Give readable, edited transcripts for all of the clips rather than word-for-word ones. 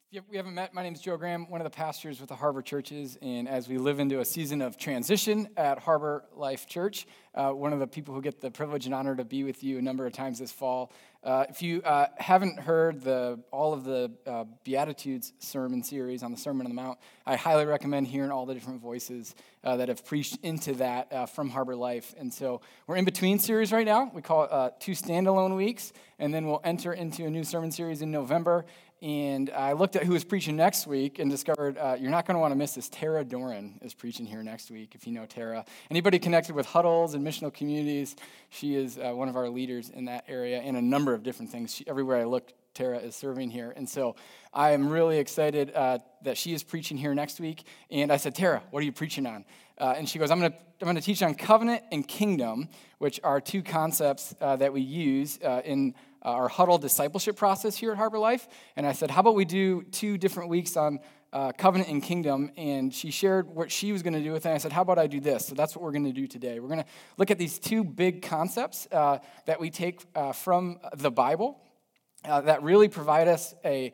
If we haven't met, my name is Joe Graham, one of the pastors with the Harbor Churches, and as we live into a season of transition at Harbor Life Church, one of the people who get the privilege and honor to be with you a number of times this fall. If you haven't heard all of the Beatitudes sermon series on the Sermon on the Mount, I highly recommend hearing all the different voices that have preached into that from Harbor Life. And so we're in between series right now. We call it 2 standalone weeks, and then we'll enter into a new sermon series in November. And I looked at who is preaching next week and discovered you're not going to want to miss this. Tara Doran is preaching here next week, if you know Tara. Anybody connected with huddles and missional communities, she is one of our leaders in that area and a number of different things. Everywhere I look, Tara is serving here. And so I am really excited that she is preaching here next week. And I said, Tara, what are you preaching on? And she goes, I'm going to teach on covenant and kingdom, which are two concepts that we use in our huddle discipleship process here at Harbor Life. And I said, how about we do 2 different weeks on covenant and kingdom? And she shared what she was going to do with it. And I said, how about I do this? So that's what we're going to do today. We're going to look at these 2 big concepts that we take from the Bible that really provide us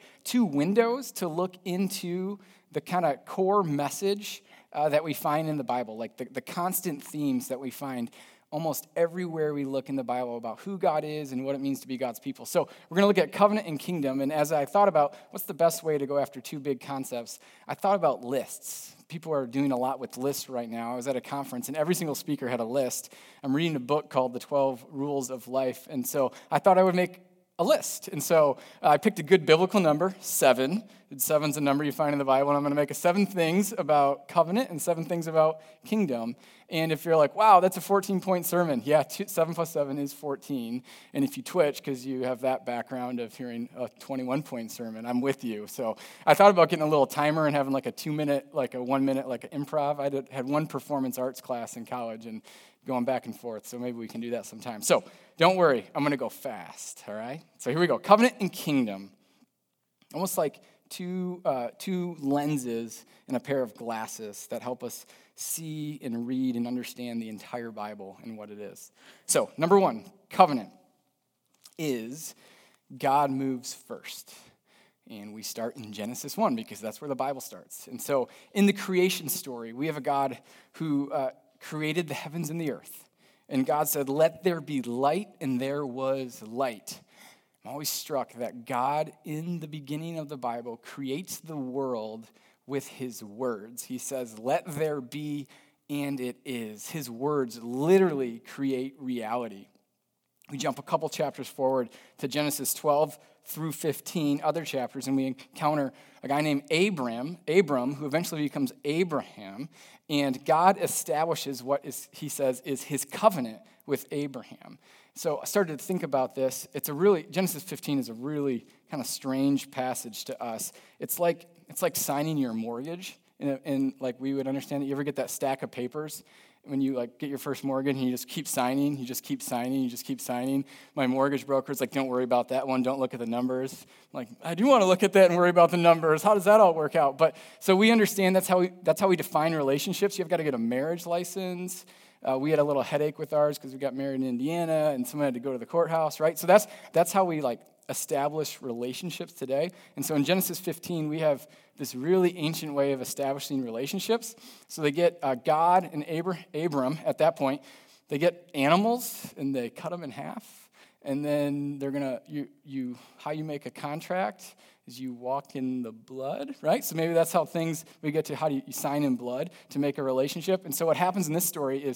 2 windows to look into the kind of core message that we find in the Bible, like the constant themes that we find almost everywhere we look in the Bible about who God is and what it means to be God's people. So we're going to look at covenant and kingdom, and as I thought about what's the best way to go after 2 big concepts, I thought about lists. People are doing a lot with lists right now. I was at a conference, and every single speaker had a list. I'm reading a book called The 12 Rules of Life, and so I thought I would make a list. And so I picked a good biblical number, 7. 7's a number you find in the Bible, and I'm going to make 7 things about covenant and 7 things about kingdom. And if you're like, wow, that's a 14-point sermon. Yeah, 7 plus 7 is 14. And if you twitch because you have that background of hearing a 21-point sermon, I'm with you. So I thought about getting a little timer and having like a 2-minute, like a 1-minute, like an improv. I had one performance arts class in college and going back and forth, so maybe we can do that sometime. So don't worry, I'm going to go fast, all right? So here we go, covenant and kingdom. Almost like two lenses and a pair of glasses that help us see and read and understand the entire Bible and what it is. So, number 1, covenant is God moves first. And we start in Genesis 1 because that's where the Bible starts. And so, in the creation story, we have a God who created the heavens and the earth. And God said, let there be light, and there was light. I'm always struck that God, in the beginning of the Bible, creates the world with his words. He says, let there be, and it is. His words literally create reality. We jump a couple chapters forward to Genesis 12 through 15, other chapters, and we encounter a guy named Abram, who eventually becomes Abraham, and God establishes he says is his covenant with Abraham. So I started to think about this. Genesis 15 is a really kind of strange passage to us. It's like signing your mortgage, and like we would understand it. You ever get that stack of papers when you like get your first mortgage and you just keep signing, you just keep signing. My mortgage broker's like, don't worry about that one, don't look at the numbers. I'm like, I do want to look at that and worry about the numbers. How does that all work out? But so we understand that's how we define relationships. You've got to get a marriage license. We had a little headache with ours because we got married in Indiana and someone had to go to the courthouse, right? So that's how we like establish relationships today. And so in Genesis 15, we have this really ancient way of establishing relationships. So they get God and Abram at that point. They get animals and they cut them in half. And then they're going to, how you make a contract is you walk in the blood, right? So maybe that's how we get to how do you sign in blood to make a relationship. And so what happens in this story is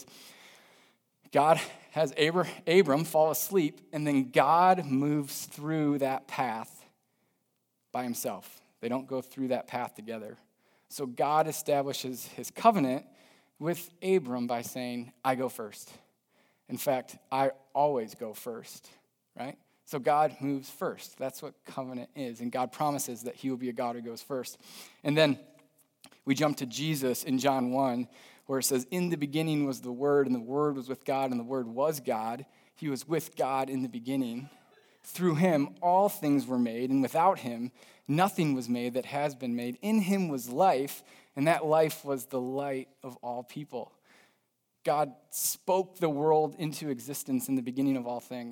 God has Abram fall asleep, and then God moves through that path by himself. They don't go through that path together. So God establishes his covenant with Abram by saying, I go first. In fact, I always go first, right? So God moves first. That's what covenant is. And God promises that he will be a God who goes first. And then we jump to Jesus in John 1, where it says, in the beginning was the Word, and the Word was with God, and the Word was God. He was with God in the beginning. Through him, all things were made, and without him, nothing was made that has been made. In him was life, and that life was the light of all people. God spoke the world into existence in the beginning of all things.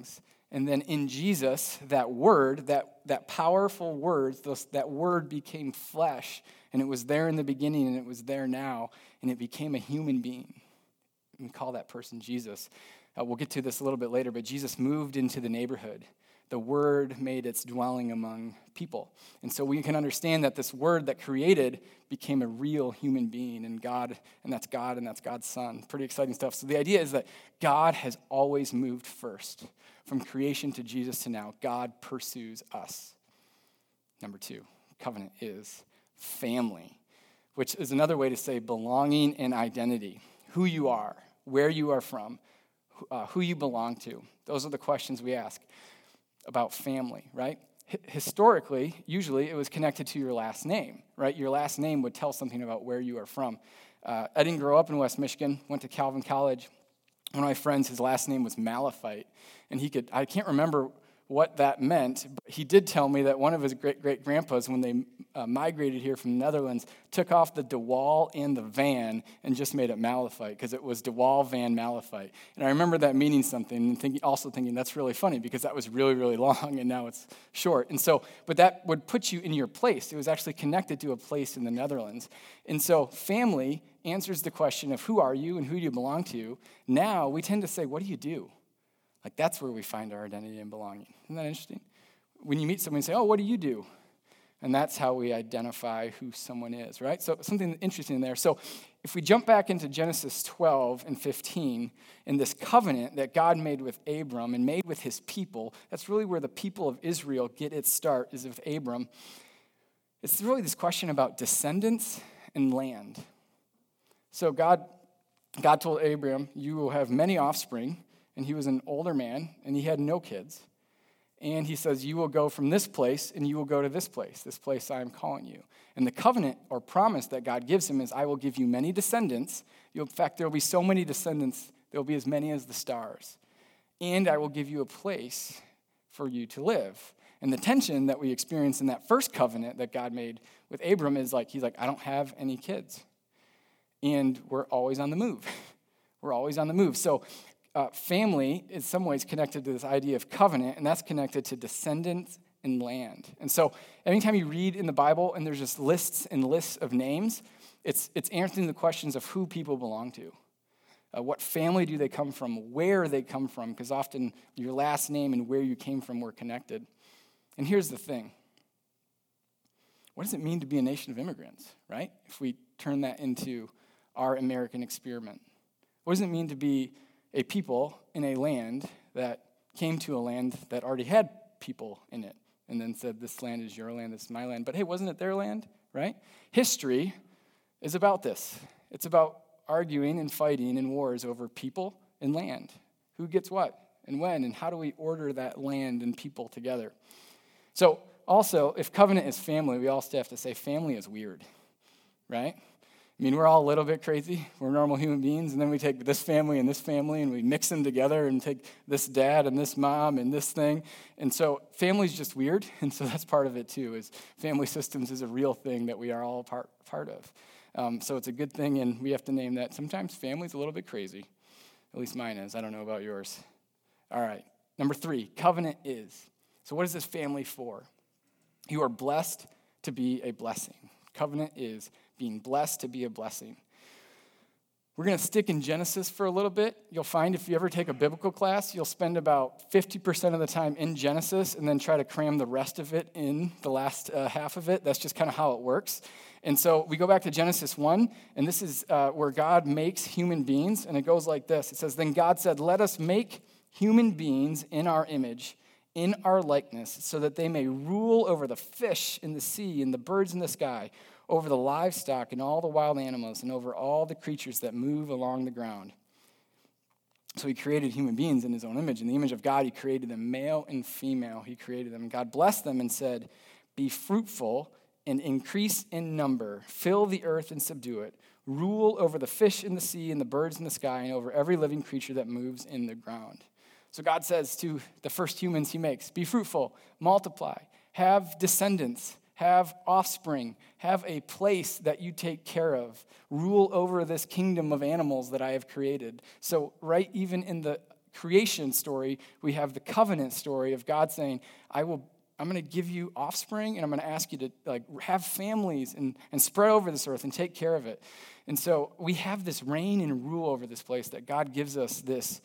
And then in Jesus, that word, that powerful word, that word became flesh. And it was there in the beginning, and it was there now. And it became a human being. We call that person Jesus. We'll get to this a little bit later, but Jesus moved into the neighborhood. The word made its dwelling among people. And so we can understand that this word that created became a real human being, and that's God's son. Pretty exciting stuff. So the idea is that God has always moved first. From creation to Jesus to now, God pursues us. Number 2, covenant is family, which is another way to say belonging and identity. Who you are, where you are from, who you belong to. Those are the questions we ask about family, right? Historically, usually it was connected to your last name, right? Your last name would tell something about where you are from. I didn't grow up in West Michigan, went to Calvin College. One of my friends, his last name was Malafite, and I can't remember what that meant, but he did tell me that one of his great-great-grandpas, when they migrated here from the Netherlands, took off the de Waal and the Van and just made it Malafite, because it was de Waal Van Malafite. And I remember that meaning something, and also thinking that's really funny, because that was really, really long, and now it's short. And so, but that would put you in your place. It was actually connected to a place in the Netherlands. And so family answers the question of who are you and who do you belong to. Now we tend to say, what do you do? Like, that's where we find our identity and belonging. Isn't that interesting? When you meet someone, you say, oh, what do you do? And that's how we identify who someone is, right? So something interesting there. So if we jump back into Genesis 12 and 15, in this covenant that God made with Abram and made with his people, that's really where the people of Israel get its start, is with Abram. It's really this question about descendants and land. So God told Abram, you will have many offspring. And he was an older man, and he had no kids. And he says, you will go from this place, and you will go to this place I am calling you. And the covenant or promise that God gives him is, I will give you many descendants. In fact, there will be so many descendants, there will be as many as the stars. And I will give you a place for you to live. And the tension that we experience in that first covenant that God made with Abram is he's like, I don't have any kids. And we're always on the move. We're always on the move. So family is in some ways connected to this idea of covenant, and that's connected to descendants and land. And so anytime you read in the Bible and there's just lists and lists of names, it's answering the questions of who people belong to. What family do they come from? Where they come from? Because often your last name and where you came from were connected. And here's the thing. What does it mean to be a nation of immigrants, right? If we turn that into our American experiment. What does it mean to be a people in a land that came to a land that already had people in it and then said, this land is your land, this is my land. But hey, wasn't it their land, right? History is about this. It's about arguing and fighting in wars over people and land. Who gets what and when, and how do we order that land and people together? So also, if covenant is family, we also have to say family is weird, right? I mean, we're all a little bit crazy. We're normal human beings, and then we take this family and we mix them together and take this dad and this mom and this thing. And so family's just weird, and so that's part of it too, is family systems is a real thing that we are all part of. So it's a good thing, and we have to name that. Sometimes family's a little bit crazy. At least mine is. I don't know about yours. All right. Number 3, covenant is. So what is this family for? You are blessed to be a blessing. Covenant is being blessed to be a blessing. We're going to stick in Genesis for a little bit. You'll find if you ever take a biblical class, you'll spend about 50% of the time in Genesis and then try to cram the rest of it in the last half of it. That's just kind of how it works. And so we go back to Genesis 1, and this is where God makes human beings, and it goes like this. It says, then God said, let us make human beings in our image, in our likeness, so that they may rule over the fish in the sea and the birds in the sky, over the livestock and all the wild animals, and over all the creatures that move along the ground. So he created human beings in his own image. In the image of God, he created them, male and female. He created them. God blessed them and said, be fruitful and increase in number. Fill the earth and subdue it. Rule over the fish in the sea and the birds in the sky and over every living creature that moves in the ground. So God says to the first humans he makes, be fruitful, multiply, have descendants, have offspring, have a place that you take care of, rule over this kingdom of animals that I have created. So right even in the creation story, we have the covenant story of God saying, I'm going to give you offspring, and I'm going to ask you to have families and spread over this earth and take care of it. And so we have this reign and rule over this place that God gives us this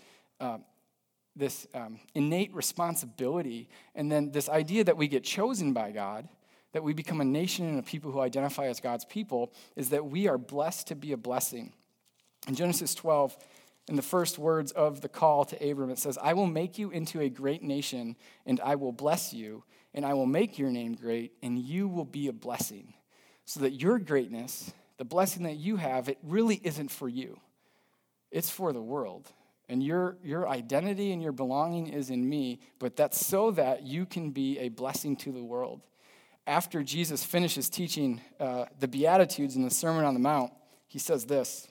innate responsibility, and then this idea that we get chosen by God, that we become a nation and a people who identify as God's people, is that we are blessed to be a blessing. In Genesis 12, in the first words of the call to Abram, it says, I will make you into a great nation, and I will bless you, and I will make your name great, and you will be a blessing. So that your greatness, the blessing that you have, it really isn't for you. It's for the world. And your identity and your belonging is in me, but that's so that you can be a blessing to the world. After Jesus finishes teaching the Beatitudes in the Sermon on the Mount, he says this,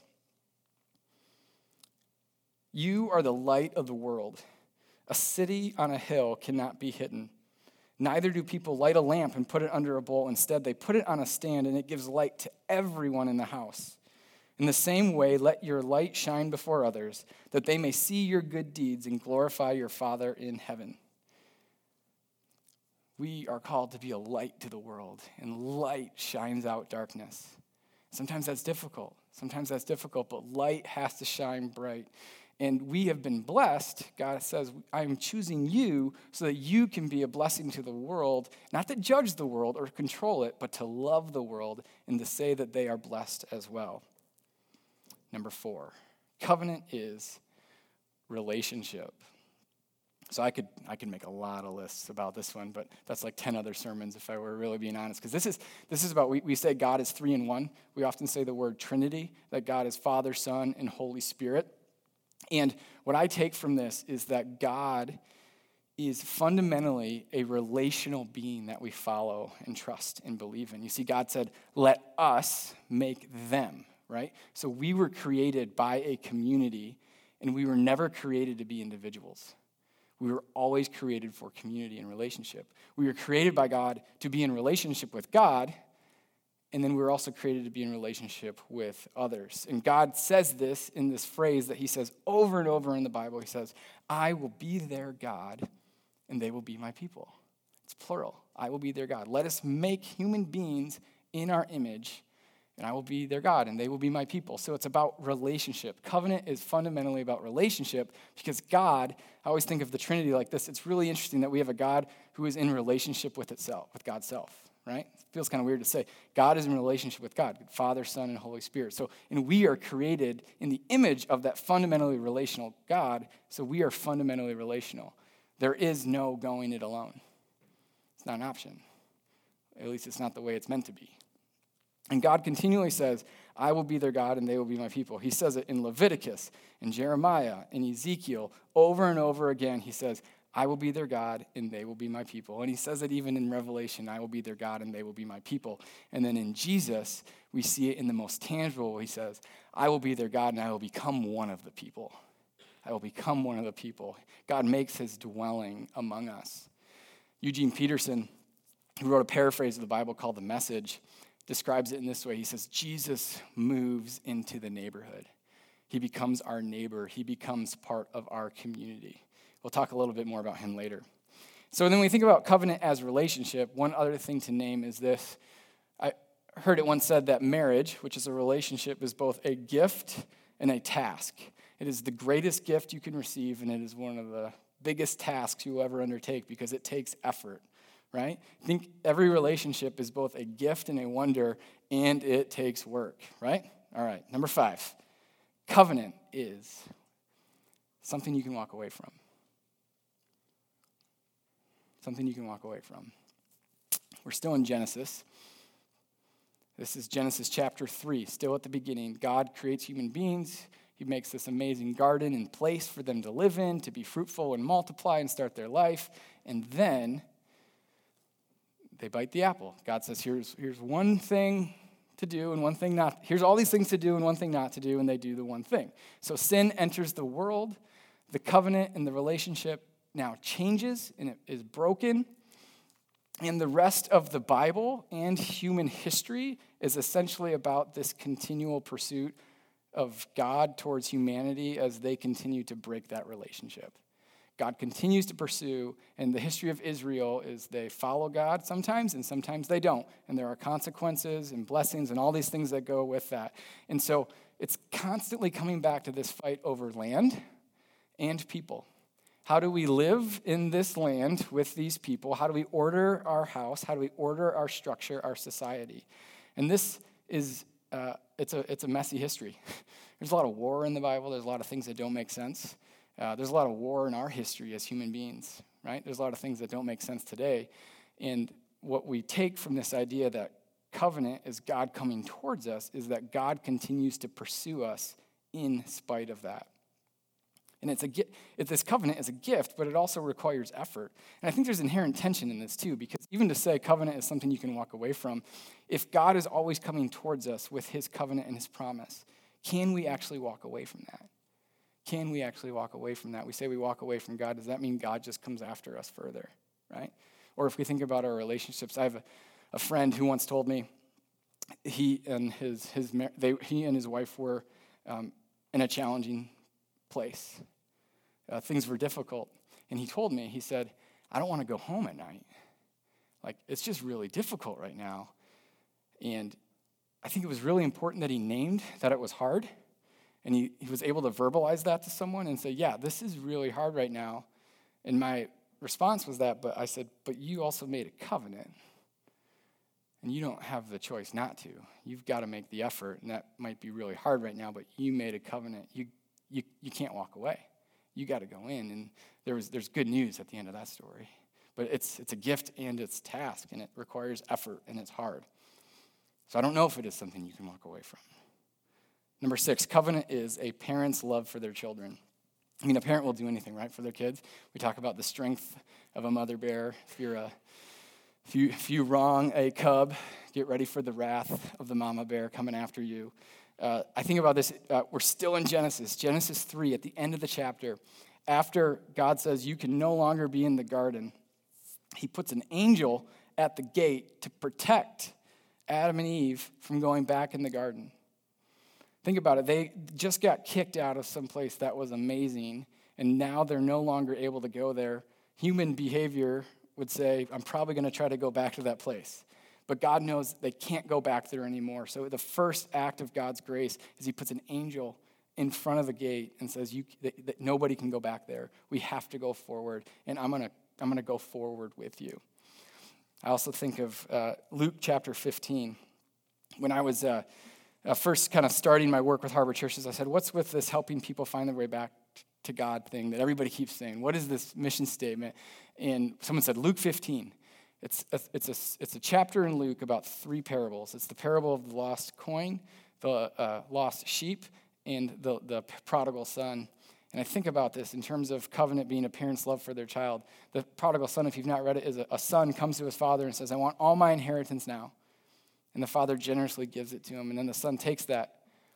you are the light of the world. A city on a hill cannot be hidden. Neither do people light a lamp and put it under a bowl. Instead, they put it on a stand, and it gives light to everyone in the house. In the same way, let your light shine before others, that they may see your good deeds and glorify your Father in heaven. We are called to be a light to the world, and light shines out darkness. Sometimes that's difficult, but light has to shine bright. And we have been blessed. God says, I am choosing you so that you can be a blessing to the world, not to judge the world or control it, but to love the world and to say that they are blessed as well. Number 4, covenant is relationship. So I could make a lot of lists about this one, but that's like 10 other sermons if I were really being honest. Because this is about, we say God is 3 in 1. We often say the word Trinity, that God is Father, Son, and Holy Spirit. And what I take from this is that God is fundamentally a relational being that we follow and trust and believe in. You see, God said, let us make them, right? So we were created by a community, and we were never created to be individuals. We were always created for community and relationship. We were created by God to be in relationship with God, and then we were also created to be in relationship with others. And God says this in this phrase that he says over and over in the Bible. He says, I will be their God, and they will be my people. It's plural. I will be their God. Let us make human beings in our image, and I will be their God, and they will be my people. So it's about relationship. Covenant is fundamentally about relationship because God, I always think of the Trinity like this. It's really interesting that we have a God who is in relationship with itself, with God's self, right? It feels kind of weird to say. God is in relationship with God, Father, Son, and Holy Spirit. So, and we are created in the image of that fundamentally relational God, so we are fundamentally relational. There is no going it alone. It's not an option. At least it's not the way it's meant to be. And God continually says, I will be their God and they will be my people. He says it in Leviticus, in Jeremiah, in Ezekiel, over and over again. He says, I will be their God and they will be my people. And he says it even in Revelation, I will be their God and they will be my people. And then in Jesus, we see it in the most tangible. He says, I will be their God and I will become one of the people. I will become one of the people. God makes his dwelling among us. Eugene Peterson, who wrote a paraphrase of the Bible called The Message, describes it in this way. He says, Jesus moves into the neighborhood. He becomes our neighbor. He becomes part of our community. We'll talk a little bit more about him later. So then when we think about covenant as relationship, one other thing to name is this. I heard it once said that marriage, which is a relationship, is both a gift and a task. It is the greatest gift you can receive, and it is one of the biggest tasks you will ever undertake because it takes effort. Right? I think every relationship is both a gift and a wonder, and it takes work, right? All right, number 5. Covenant is something you can walk away from. Something you can walk away from. We're still in Genesis. This is Genesis chapter 3, still at the beginning. God creates human beings. He makes this amazing garden and place for them to live in, to be fruitful and multiply and start their life. And then they bite the apple. God says, here's one thing to do and one thing not. Here's all these things to do and one thing not to do, and they do the one thing. So sin enters the world. The covenant and the relationship now changes, and it is broken. And the rest of the Bible and human history is essentially about this continual pursuit of God towards humanity as they continue to break that relationship. God continues to pursue, and the history of Israel is they follow God sometimes, and sometimes they don't. And there are consequences and blessings and all these things that go with that. And so it's constantly coming back to this fight over land and people. How do we live in this land with these people? How do we order our house? How do we order our structure, our society? And this is, it's a messy history. There's a lot of war in the Bible. There's a lot of things that don't make sense. There's a lot of war in our history as human beings, right? There's a lot of things that don't make sense today. And what we take from this idea that covenant is God coming towards us is that God continues to pursue us in spite of that. And this covenant is a gift, but it also requires effort. And I think there's inherent tension in this too, because even to say covenant is something you can walk away from, if God is always coming towards us with his covenant and his promise, can we actually walk away from that? Can we actually walk away from that? We say we walk away from God. Does that mean God just comes after us further, right? Or if we think about our relationships, I have a friend who once told me he and his wife were in a challenging place. Things were difficult. And he told me, he said, I don't want to go home at night. Like, it's just really difficult right now. And I think it was really important that he named that it was hard. And he was able to verbalize that to someone and say, yeah, this is really hard right now. And my response was that, but I said, but you also made a covenant. And you don't have the choice not to. You've got to make the effort. And that might be really hard right now, but you made a covenant. You can't walk away. You got to go in. And there's good news at the end of that story. But it's a gift and it's a task, and it requires effort, and it's hard. So I don't know if it is something you can walk away from. Number 6, covenant is a parent's love for their children. I mean, a parent will do anything, right, for their kids. We talk about the strength of a mother bear. If you wrong a cub, get ready for the wrath of the mama bear coming after you. I think about this, we're still in Genesis 3, at the end of the chapter. After God says you can no longer be in the garden, he puts an angel at the gate to protect Adam and Eve from going back in the garden. Think about it. They just got kicked out of some place that was amazing, and now they're no longer able to go there. Human behavior would say, I'm probably going to try to go back to that place. But God knows they can't go back there anymore. So the first act of God's grace is he puts an angel in front of the gate and says, that nobody can go back there. We have to go forward, and I'm going to go forward with you. I also think of Luke chapter 15. When I was first kind of starting my work with Harbor Churches, I said, what's with this helping people find their way back to God thing that everybody keeps saying? What is this mission statement? And someone said, Luke 15. It's a chapter in Luke about 3 parables. It's the parable of the lost coin, the lost sheep, and the prodigal son. And I think about this in terms of covenant being a parent's love for their child. The prodigal son, if you've not read it, is a son comes to his father and says, I want all my inheritance now. And the father generously gives it to him. And then the son takes that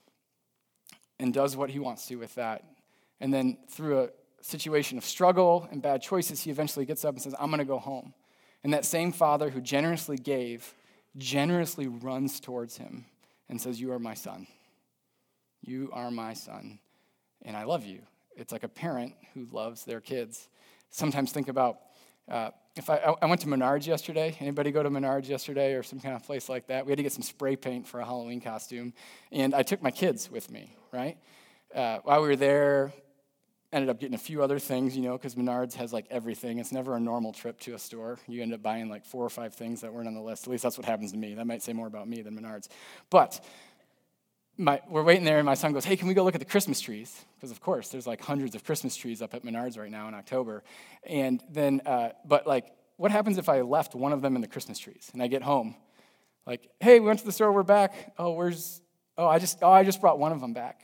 and does what he wants to with that. And then through a situation of struggle and bad choices, he eventually gets up and says, I'm going to go home. And that same father who generously gave, generously runs towards him and says, you are my son. You are my son, and I love you. It's like a parent who loves their kids. Sometimes think about, if I went to Menards yesterday. Anybody go to Menards yesterday or some kind of place like that? We had to get some spray paint for a Halloween costume, and I took my kids with me, right? While we were there, ended up getting a few other things, because Menards has like everything. It's never a normal trip to a store. You end up buying like 4 or 5 things that weren't on the list. At least that's what happens to me. That might say more about me than Menards. But we're waiting there, and my son goes, hey, can we go look at the Christmas trees? Because, of course, there's like hundreds of Christmas trees up at Menards right now in October. And then, what happens if I left one of them in the Christmas trees? And I get home, like, hey, we went to the store, we're back. I just brought one of them back.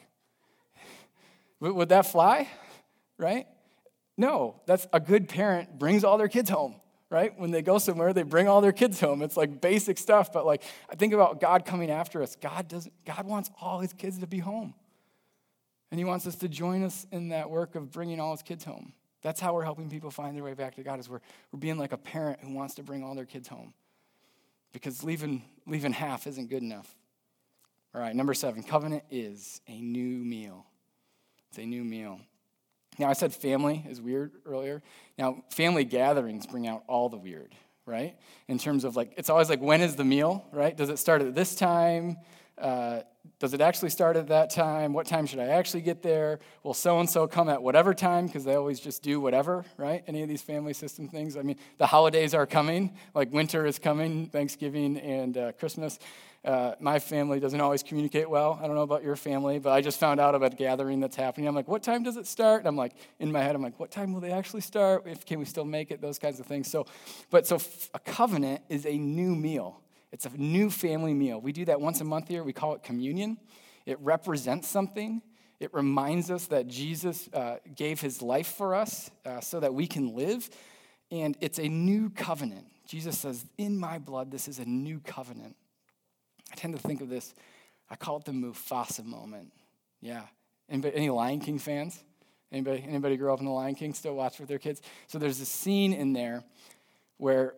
Would that fly? Right? No, that's a good parent brings all their kids home, right? When they go somewhere, they bring all their kids home. It's like basic stuff, but like I think about God coming after us. God wants all his kids to be home. And he wants us to join us in that work of bringing all his kids home. That's how we're helping people find their way back to God, is we're being like a parent who wants to bring all their kids home. Because leaving half isn't good enough. All right, number 7, covenant is a new meal. It's a new meal. Now, I said family is weird earlier. Now, family gatherings bring out all the weird, right? In terms of it's always when is the meal, right? Does it start at this time? Does it actually start at that time? What time should I actually get there? Will so-and-so come at whatever time? Because they always just do whatever, right? Any of these family system things. I mean, the holidays are coming. Winter is coming, Thanksgiving and Christmas. My family doesn't always communicate well. I don't know about your family, but I just found out about a gathering that's happening. I'm what time does it start? And I'm in my head, I'm what time will they actually start? Can we still make it? Those kinds of things. So a covenant is a new meal. It's a new family meal. We do that once a month here. We call it communion. It represents something. It reminds us that Jesus gave his life for us so that we can live. And it's a new covenant. Jesus says, in my blood, this is a new covenant. I tend to think of this, I call it the Mufasa moment. Yeah. Any Lion King fans? Anybody grew up in the Lion King, still watch with their kids? So there's a scene in there where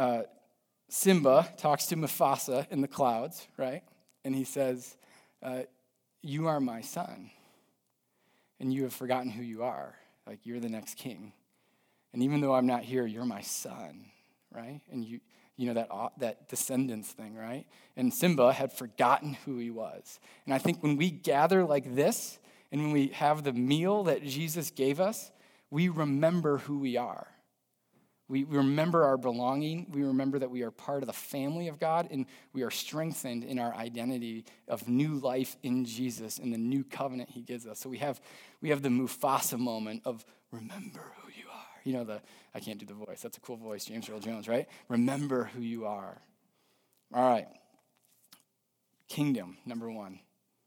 Simba talks to Mufasa in the clouds, right? And he says, you are my son, and you have forgotten who you are. You're the next king. And even though I'm not here, you're my son, right? And you know that descendants thing, right? And Simba had forgotten who he was. And I think when we gather like this, and when we have the meal that Jesus gave us, we remember who we are. We remember our belonging. We remember that we are part of the family of God, and we are strengthened in our identity of new life in Jesus and the new covenant he gives us. So we have the Mufasa moment of remember who you are. I can't do the voice. That's a cool voice, James Earl Jones, right? Remember who you are. All right. Kingdom, number 1.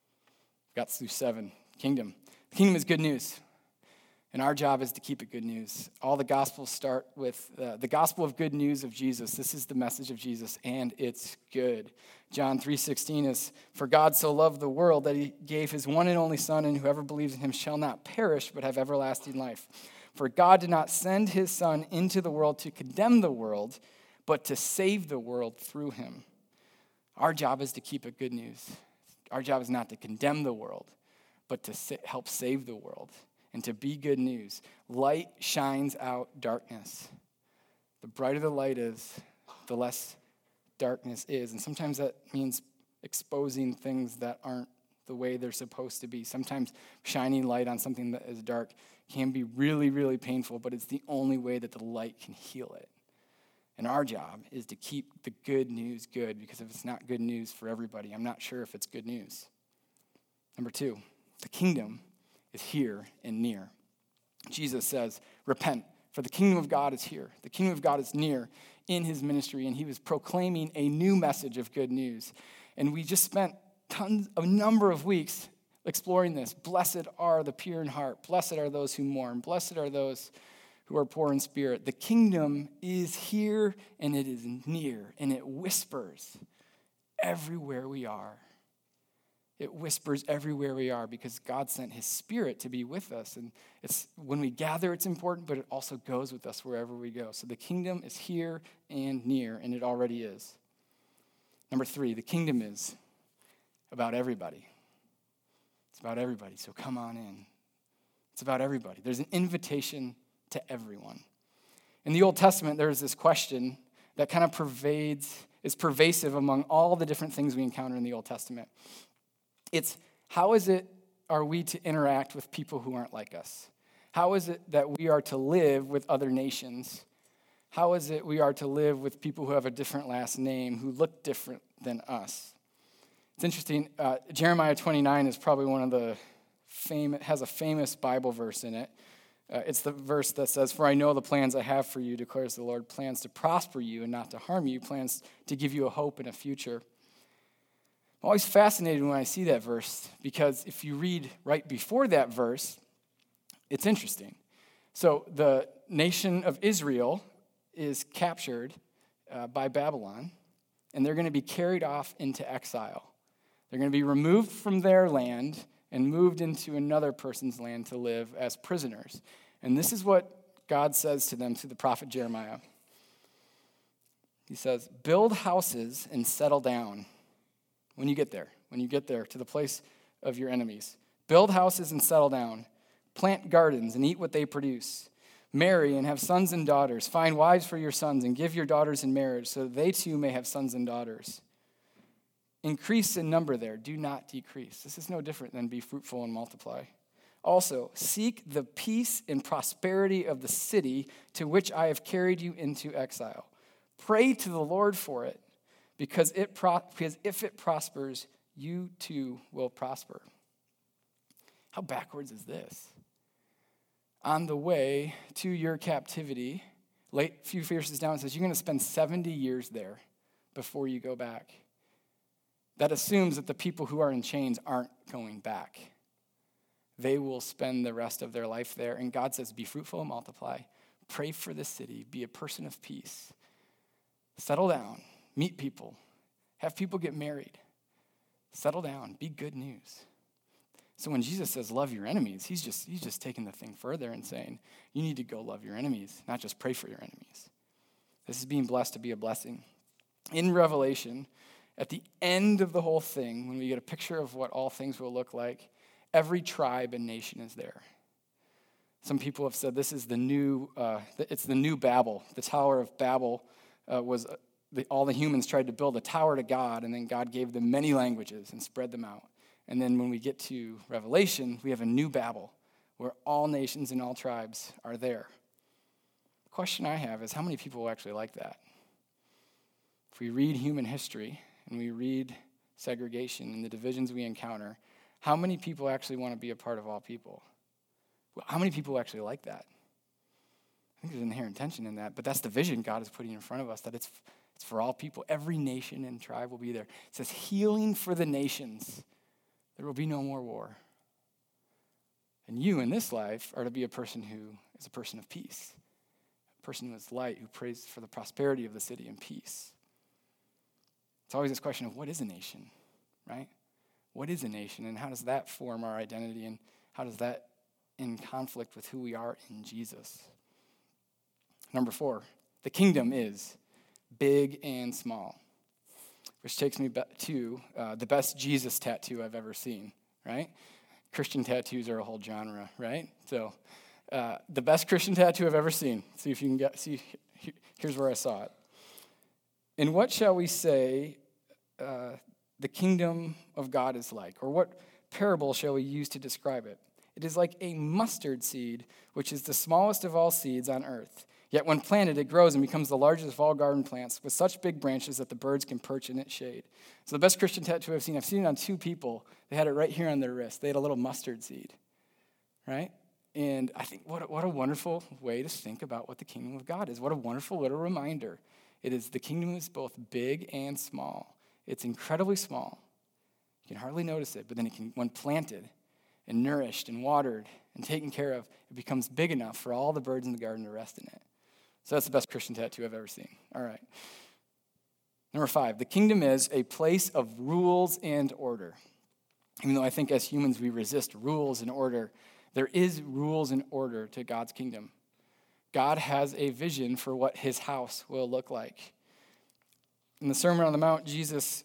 Got through 7. Kingdom. The kingdom is good news. And our job is to keep it good news. All the gospels start with the gospel of good news of Jesus. This is the message of Jesus, and it's good. John 3:16 is, for God so loved the world that he gave his one and only Son, and whoever believes in him shall not perish but have everlasting life. For God did not send his Son into the world to condemn the world, but to save the world through him. Our job is to keep it good news. Our job is not to condemn the world, but to help save the world. And to be good news. Light shines out darkness. The brighter the light is, the less darkness is. And sometimes that means exposing things that aren't the way they're supposed to be. Sometimes shining light on something that is dark can be really, really painful, but it's the only way that the light can heal it. And our job is to keep the good news good, because if it's not good news for everybody, I'm not sure if it's good news. Number 2, the kingdom is here and near. Jesus says, repent, for the kingdom of God is here. The kingdom of God is near in his ministry, and he was proclaiming a new message of good news. And we just spent a number of weeks exploring this. Blessed are the pure in heart. Blessed are those who mourn. Blessed are those who are poor in spirit. The kingdom is here, and it is near, and it whispers everywhere we are. It whispers everywhere we are because God sent his Spirit to be with us. And it's when we gather, it's important, but it also goes with us wherever we go. So the kingdom is here and near, and it already is. Number 3, the kingdom is about everybody. It's about everybody, so come on in. It's about everybody. There's an invitation to everyone. In the Old Testament, there's this question that kind of is pervasive among all the different things we encounter in the Old Testament. It's how are we to interact with people who aren't like us? How is it that we are to live with other nations? How is it we are to live with people who have a different last name, who look different than us? It's interesting. Jeremiah 29 is probably one of the has a famous Bible verse in it. It's the verse that says, for I know the plans I have for you, declares the Lord, plans to prosper you and not to harm you, plans to give you a hope and a future. I'm always fascinated when I see that verse, because if you read right before that verse, it's interesting. So the nation of Israel is captured by Babylon, and they're going to be carried off into exile. They're going to be removed from their land and moved into another person's land to live as prisoners. And this is what God says to them through the prophet Jeremiah. He says, build houses and settle down. when you get there to the place of your enemies. Build houses and settle down. Plant gardens and eat what they produce. Marry and have sons and daughters. Find wives for your sons and give your daughters in marriage so that they too may have sons and daughters. Increase in number there, do not decrease. This is no different than be fruitful and multiply. Also, seek the peace and prosperity of the city to which I have carried you into exile. Pray to the Lord for it, because if it prospers, you too will prosper. How backwards is this? On the way to your captivity, few verses down, it says you're going to spend 70 years there before you go back. That assumes that the people who are in chains aren't going back. They will spend the rest of their life there. And God says, be fruitful and multiply. Pray for the city. Be a person of peace. Settle down. Meet people. Have people get married. Settle down. Be good news. So when Jesus says love your enemies, he's just taking the thing further and saying, you need to go love your enemies, not just pray for your enemies. This is being blessed to be a blessing. In Revelation, at the end of the whole thing, when we get a picture of what all things will look like, every tribe and nation is there. Some people have said this is it's the new Babel. The Tower of Babel was all the humans tried to build a tower to God, and then God gave them many languages and spread them out. And then when we get to Revelation, we have a new Babel where all nations and all tribes are there. The question I have is how many people will actually like that? If we read human history and we read segregation and the divisions we encounter, how many people actually want to be a part of all people? Well, how many people actually like that? I think there's an inherent tension in that, but that's the vision God is putting in front of us, that it's for all people. Every nation and tribe will be there. It says healing for the nations. There will be no more war. And you in this life are to be a person who is a person of peace, a person who is light, who prays for the prosperity of the city and peace. It's always this question of what is a nation, right? What is a nation, and how does that form our identity, and how does that in conflict with who we are in Jesus? Number 4, the kingdom is big and small. Which takes me back to the best Jesus tattoo I've ever seen, right? Christian tattoos are a whole genre, right? So the best Christian tattoo I've ever seen. See if you can see, here's where I saw it. And what shall we say the kingdom of God is like? Or what parable shall we use to describe it? It is like a mustard seed, which is the smallest of all seeds on earth. Yet when planted, it grows and becomes the largest of all garden plants with such big branches that the birds can perch in its shade. So the best Christian tattoo I've seen it on 2 people. They had it right here on their wrist. They had a little mustard seed, right? And I think what a wonderful way to think about what the kingdom of God is. What a wonderful little reminder. It is the kingdom is both big and small. It's incredibly small. You can hardly notice it, but then when planted and nourished and watered and taken care of, it becomes big enough for all the birds in the garden to rest in it. So that's the best Christian tattoo I've ever seen. All right. Number 5, the kingdom is a place of rules and order. Even though I think as humans we resist rules and order, there is rules and order to God's kingdom. God has a vision for what his house will look like. In the Sermon on the Mount, Jesus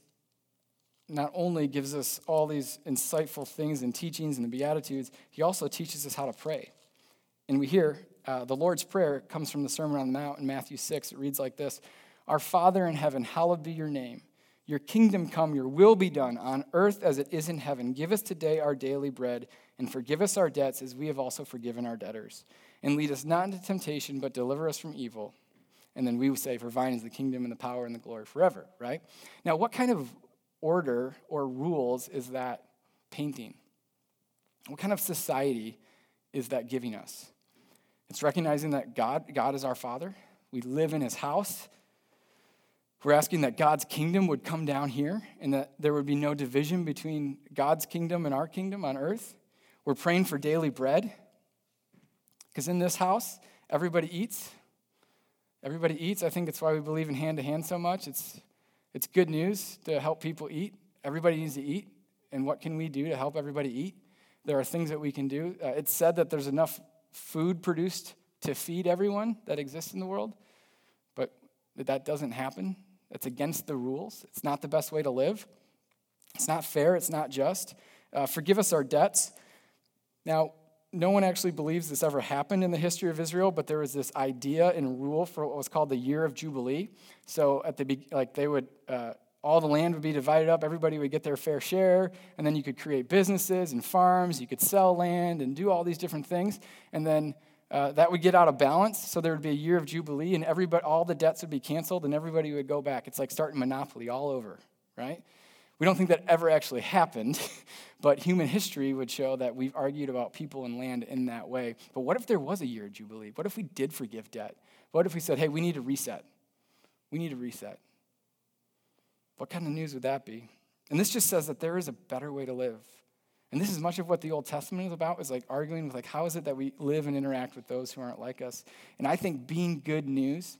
not only gives us all these insightful things and teachings and the Beatitudes, he also teaches us how to pray. And we hear the Lord's Prayer comes from the Sermon on the Mount in Matthew 6. It reads like this: Our Father in heaven, hallowed be your name. Your kingdom come, your will be done on earth as it is in heaven. Give us today our daily bread, and forgive us our debts as we have also forgiven our debtors. And lead us not into temptation, but deliver us from evil. And then we will say, for thine is the kingdom and the power and the glory forever, right? Now, what kind of order or rules is that painting? What kind of society is that giving us? It's recognizing that God is our Father. We live in his house. We're asking that God's kingdom would come down here and that there would be no division between God's kingdom and our kingdom on earth. We're praying for daily bread because in this house, everybody eats. Everybody eats. I think it's why we believe in hand-to-hand so much. It's good news to help people eat. Everybody needs to eat. And what can we do to help everybody eat? There are things that we can do. It's said that there's enough food produced to feed everyone that exists in the world, but that doesn't happen. It's against the rules. It's not the best way to live. It's not fair. It's not just. Forgive us our debts. Now, no one actually believes this ever happened in the history of Israel, but there was this idea and rule for what was called the year of Jubilee. So all the land would be divided up, everybody would get their fair share, and then you could create businesses and farms, you could sell land and do all these different things, and then that would get out of balance, so there would be a year of Jubilee, and all the debts would be canceled, and everybody would go back. It's like starting Monopoly all over, right? We don't think that ever actually happened, but human history would show that we've argued about people and land in that way. But what if there was a year of Jubilee? What if we did forgive debt? What if we said, hey, we need to reset? We need to reset. What kind of news would that be? And this just says that there is a better way to live. And this is much of what the Old Testament is about, is like arguing with how is it that we live and interact with those who aren't like us. And I think being good news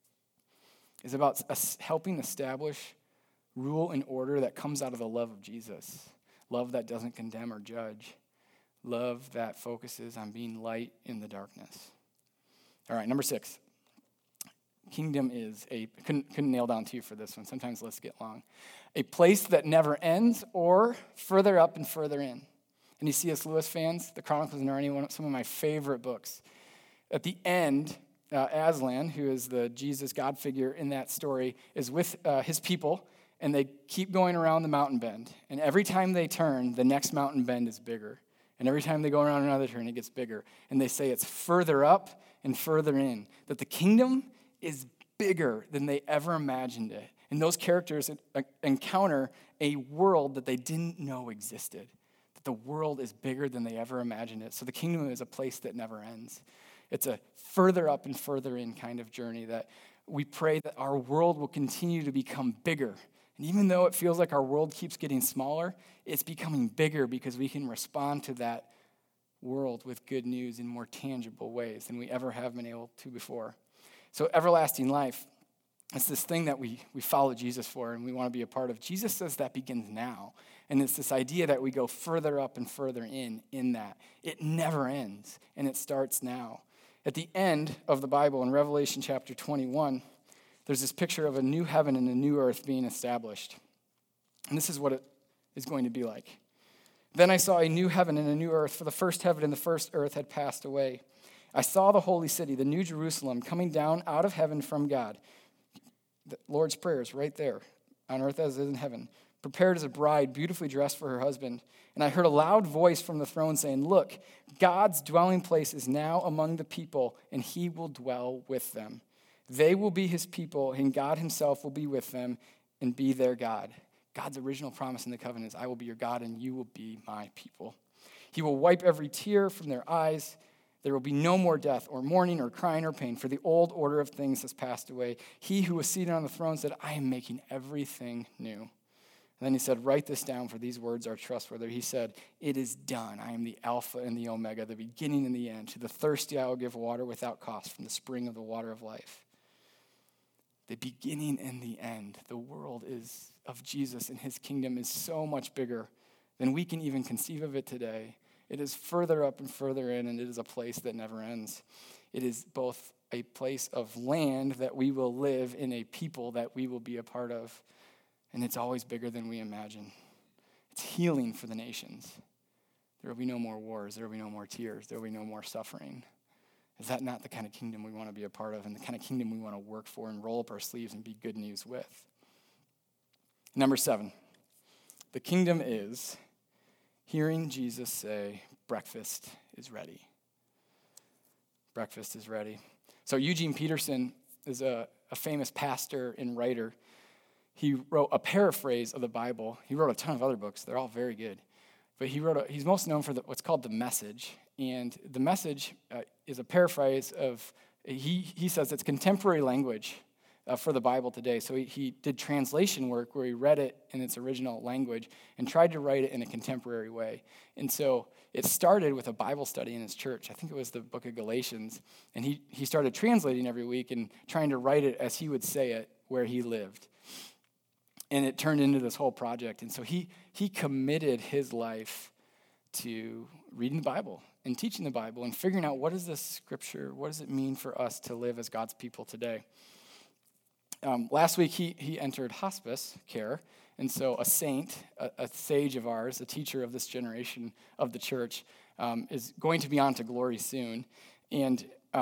is about us helping establish rule and order that comes out of the love of Jesus. Love that doesn't condemn or judge. Love that focuses on being light in the darkness. All right, number 6. Kingdom is couldn't nail down 2 for this one. Sometimes lists get long. A place that never ends, or further up and further in. Any C.S. Lewis fans? The Chronicles of Narnia, some of my favorite books. At the end, Aslan, who is the Jesus God figure in that story, is with his people, and they keep going around the mountain bend. And every time they turn, the next mountain bend is bigger. And every time they go around another turn, it gets bigger. And they say it's further up and further in. That the kingdom is bigger than they ever imagined it. And those characters encounter a world that they didn't know existed. That the world is bigger than they ever imagined it. So the kingdom is a place that never ends. It's a further up and further in kind of journey that we pray that our world will continue to become bigger. And even though it feels like our world keeps getting smaller, it's becoming bigger because we can respond to that world with good news in more tangible ways than we ever have been able to before. So everlasting life, it's this thing that we follow Jesus for and we want to be a part of. Jesus says that begins now. And it's this idea that we go further up and further in that. It never ends, and it starts now. At the end of the Bible, in Revelation chapter 21, there's this picture of a new heaven and a new earth being established. And this is what it is going to be like. Then I saw a new heaven and a new earth, for the first heaven and the first earth had passed away. I saw the holy city, the new Jerusalem, coming down out of heaven from God. The Lord's Prayer is right there, on earth as it is in heaven, prepared as a bride, beautifully dressed for her husband. And I heard a loud voice from the throne saying, "Look, God's dwelling place is now among the people, and he will dwell with them. They will be his people, and God himself will be with them and be their God." God's original promise in the covenant is, I will be your God, and you will be my people. He will wipe every tear from their eyes. There will be no more death or mourning or crying or pain, for the old order of things has passed away. He who was seated on the throne said, I am making everything new. And then he said, write this down, for these words are trustworthy. He said, it is done. I am the Alpha and the Omega, the beginning and the end. To the thirsty I will give water without cost from the spring of the water of life. The beginning and the end. The world is of Jesus, and his kingdom is so much bigger than we can even conceive of it today. It is further up and further in, and it is a place that never ends. It is both a place of land that we will live in, a people that we will be a part of, and it's always bigger than we imagine. It's healing for the nations. There will be no more wars. There will be no more tears. There will be no more suffering. Is that not the kind of kingdom we want to be a part of, and the kind of kingdom we want to work for and roll up our sleeves and be good news with? Number 7, the kingdom is hearing Jesus say, breakfast is ready. Breakfast is ready. So Eugene Peterson is a famous pastor and writer. He wrote a paraphrase of the Bible. He wrote a ton of other books. They're all very good. But he's most known for what's called The Message. And The Message is a paraphrase of, he says it's contemporary language for the Bible today. So he did translation work where he read it in its original language and tried to write it in a contemporary way. And so it started with a Bible study in his church. I think it was the book of Galatians. And he started translating every week and trying to write it as he would say it where he lived. And it turned into this whole project. And so he committed his life to reading the Bible and teaching the Bible and figuring out what is this scripture, what does it mean for us to live as God's people today. Last week, he entered hospice care, And so a saint, a sage of ours, a teacher of this generation of the church, is going to be on to glory soon. And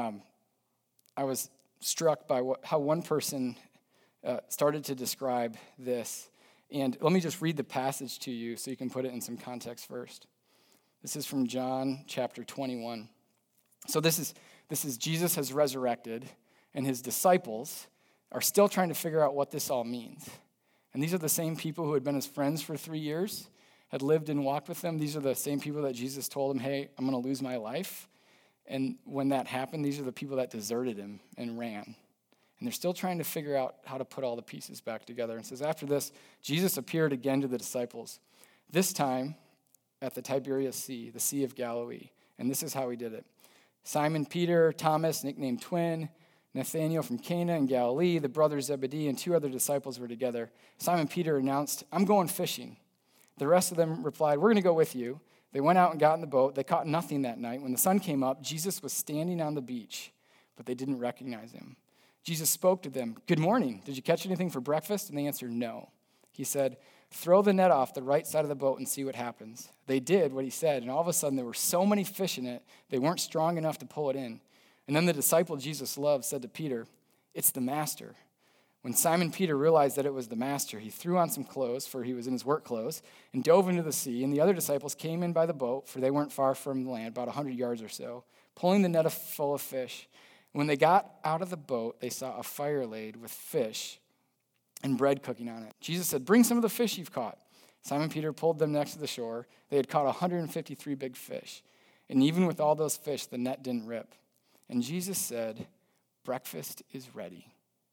I was struck by how one person started to describe this. And let me just read the passage to you so you can put it in some context first. This is from John chapter 21. So this is Jesus has resurrected, and his disciples are still trying to figure out what this all means. And these are the same people who had been his friends for 3 years, had lived and walked with them. These are the same people that Jesus told him, hey, I'm going to lose my life. And when that happened, these are the people that deserted him and ran. And they're still trying to figure out how to put all the pieces back together. And it says, after this, Jesus appeared again to the disciples, this time at the Tiberias Sea, the Sea of Galilee. And this is how he did it. Simon Peter, Thomas, nicknamed Twin, Nathanael from Cana in Galilee, the brothers Zebedee, and 2 other disciples were together. Simon Peter announced, I'm going fishing. The rest of them replied, we're going to go with you. They went out and got in the boat. They caught nothing that night. When the sun came up, Jesus was standing on the beach, but they didn't recognize him. Jesus spoke to them, good morning. Did you catch anything for breakfast? And they answered, no. He said, throw the net off the right side of the boat and see what happens. They did what he said, and all of a sudden there were so many fish in it, they weren't strong enough to pull it in. And then the disciple Jesus loved said to Peter, it's the master. When Simon Peter realized that it was the master, he threw on some clothes, for he was in his work clothes, and dove into the sea. And the other disciples came in by the boat, for they weren't far from the land, about 100 yards or so, pulling the net full of fish. When they got out of the boat, they saw a fire laid with fish and bread cooking on it. Jesus said, bring some of the fish you've caught. Simon Peter pulled them next to the shore. They had caught 153 big fish. And even with all those fish, the net didn't rip. And Jesus said, breakfast is ready.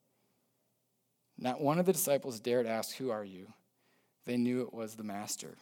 Not one of the disciples dared ask, who are you? They knew it was the master.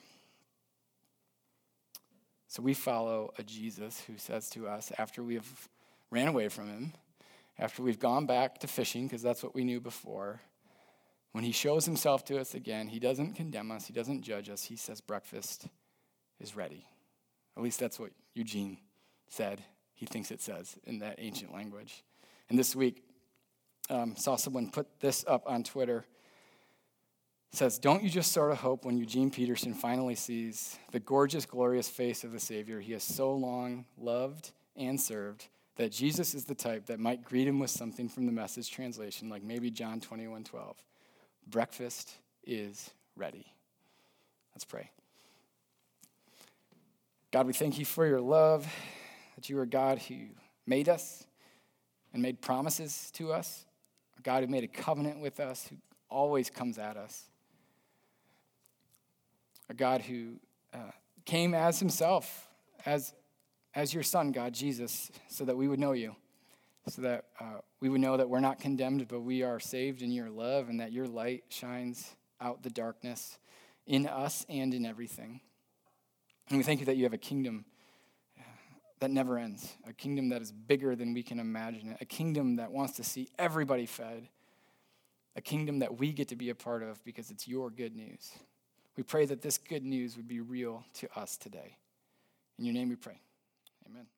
So we follow a Jesus who says to us, after we have ran away from him, after we've gone back to fishing, because that's what we knew before, when he shows himself to us again, he doesn't condemn us, he doesn't judge us, he says breakfast is ready. At least that's what Eugene said, he thinks it says in that ancient language. And this week, saw someone put this up on Twitter. It says, don't you just sort of hope when Eugene Peterson finally sees the gorgeous, glorious face of the Savior he has so long loved and served, that Jesus is the type that might greet him with something from the Message translation, like maybe John 21:12. Breakfast is ready. Let's pray. God, we thank you for your love, that you are God who made us and made promises to us, a God who made a covenant with us, who always comes at us, a God who came as himself, as your son, God, Jesus, so that we would know you, so that we would know that we're not condemned, but we are saved in your love, and that your light shines out the darkness in us and in everything. And we thank you that you have a kingdom that never ends, a kingdom that is bigger than we can imagine it, a kingdom that wants to see everybody fed, a kingdom that we get to be a part of because it's your good news. We pray that this good news would be real to us today. In your name we pray. Amen.